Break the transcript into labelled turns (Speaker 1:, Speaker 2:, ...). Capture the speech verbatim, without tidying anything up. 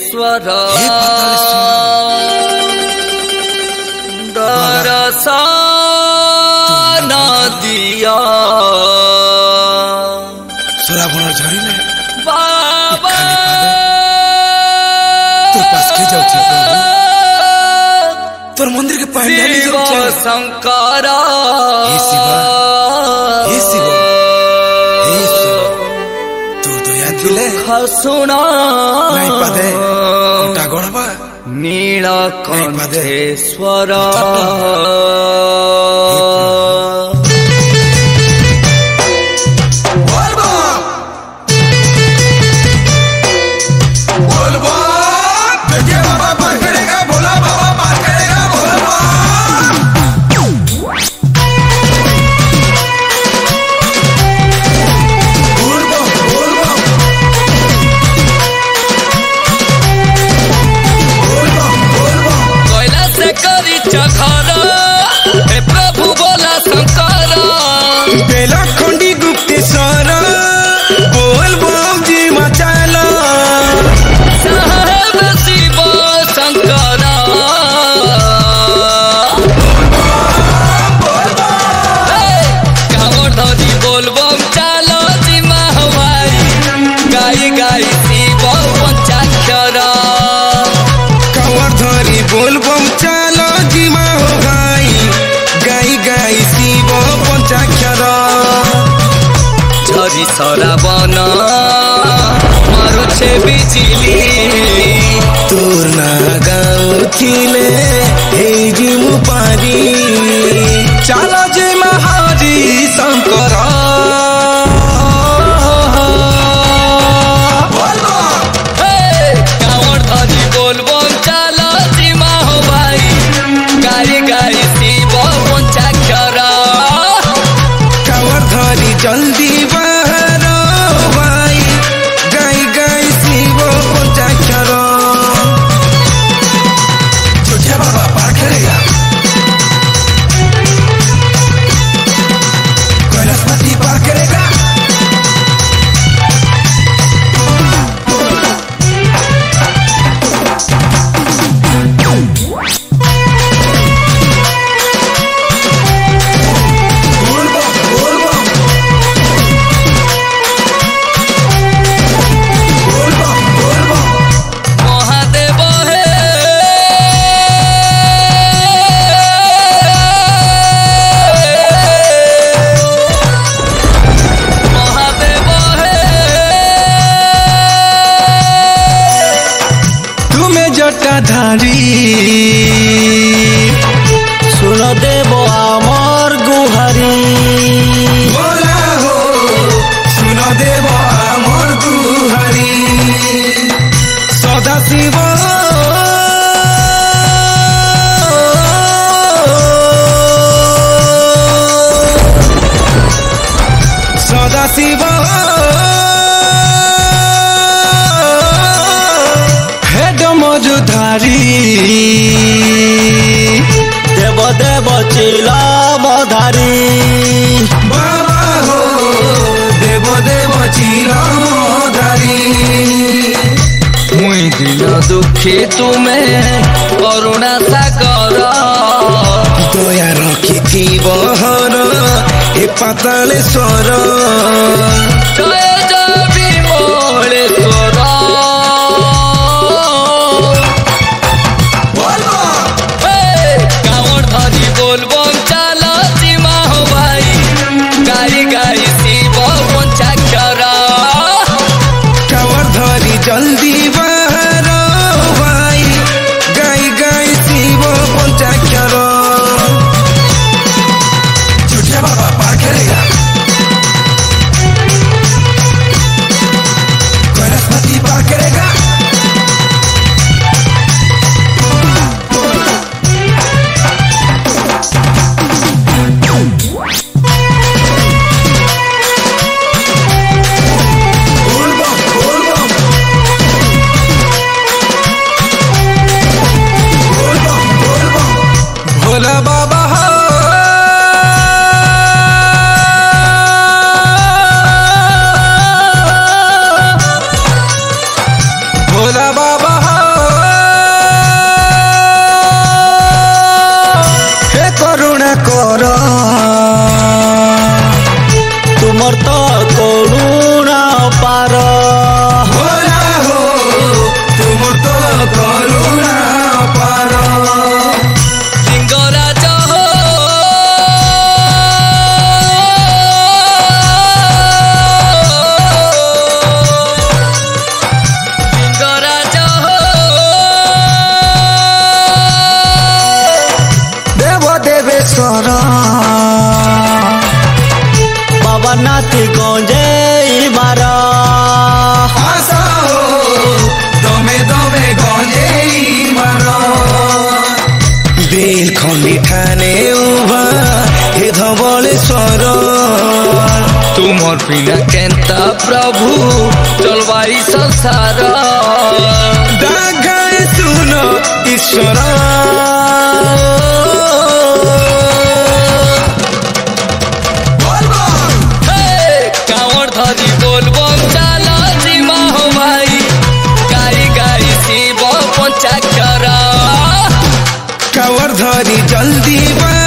Speaker 1: ईश्वर दर्शन दिया
Speaker 2: सुराभन झरिले
Speaker 1: बाबा
Speaker 2: तोर पास के जाऊ छे तोर मंदिर के पहले जाऊ छे
Speaker 1: शंकर
Speaker 2: हे शिवा हे शिवा हे शिवा तू दया दिले
Speaker 1: सुना
Speaker 2: नहीं पदे उठा गणबा
Speaker 1: नीलकंठेश्वर प्रभु बोला शंकर
Speaker 2: बेला खंडी गुप्तेश्वर बोल बम जी मचाला
Speaker 1: साहेब शिव शंकर कांवर धरी बोल बम चालो जिमा हवाई गाई गाई शिव पंचाक्षर
Speaker 2: कांवर धरी बोल बम चालो जिमा हो गाई गाई गाई शिव पंचाक्षर
Speaker 1: झरी सराबन मारुछे बिजली
Speaker 2: तोर ना गाँव खिले हे जिमु पारी चालो जिमा हरि शंकर
Speaker 1: कांवर धरी बोल बम चालो जिमा हो भाई गाई गाई शिव पंचाक्षर
Speaker 2: कांवर धरी जल्दी बाहर भाई गाई गाई शिव पंचाक्षर जोठिया बाबा पार करेगा कैलाशपति पार करेगा
Speaker 1: महादेव हे महादेव हे
Speaker 2: तुम्हें जटाधारी सुन देव आमर गुहारी बोला हो सुन देव आमर गुहारी सदा शिव सदा शिव हेड मजुधारी देव देव चिला मधारी बाबा हो देव देव चिला मधारी
Speaker 1: मुई दिन दुखी तुम्हें करुणा सागर
Speaker 2: दया रखी बहर ए पातालेश्वर
Speaker 1: जय जय विमलेश्वर कांवर धरी बोल बम चालो जिमा हो भाई गाई गाई शिव पंचाक्षर
Speaker 2: कांवर धरी जल्दी बाहर भाई गाई गाई शिव पंचाक्षर जोठिया बाबा पार करेगा सर
Speaker 3: बाबा नाथ गंजे मार
Speaker 2: दमे दमे गंजे मार बेल खंडी ठाने उभा हे धवलेश्वर
Speaker 1: तुमर बिना केंता प्रभु चलवाई संसार
Speaker 2: डागाए सुन ईश्वर
Speaker 1: कावड़ धरी बोलबम चाला जिमा हो भाई गाई गाई शिव पंचाक्षर
Speaker 2: कावर धरी जल्दी बा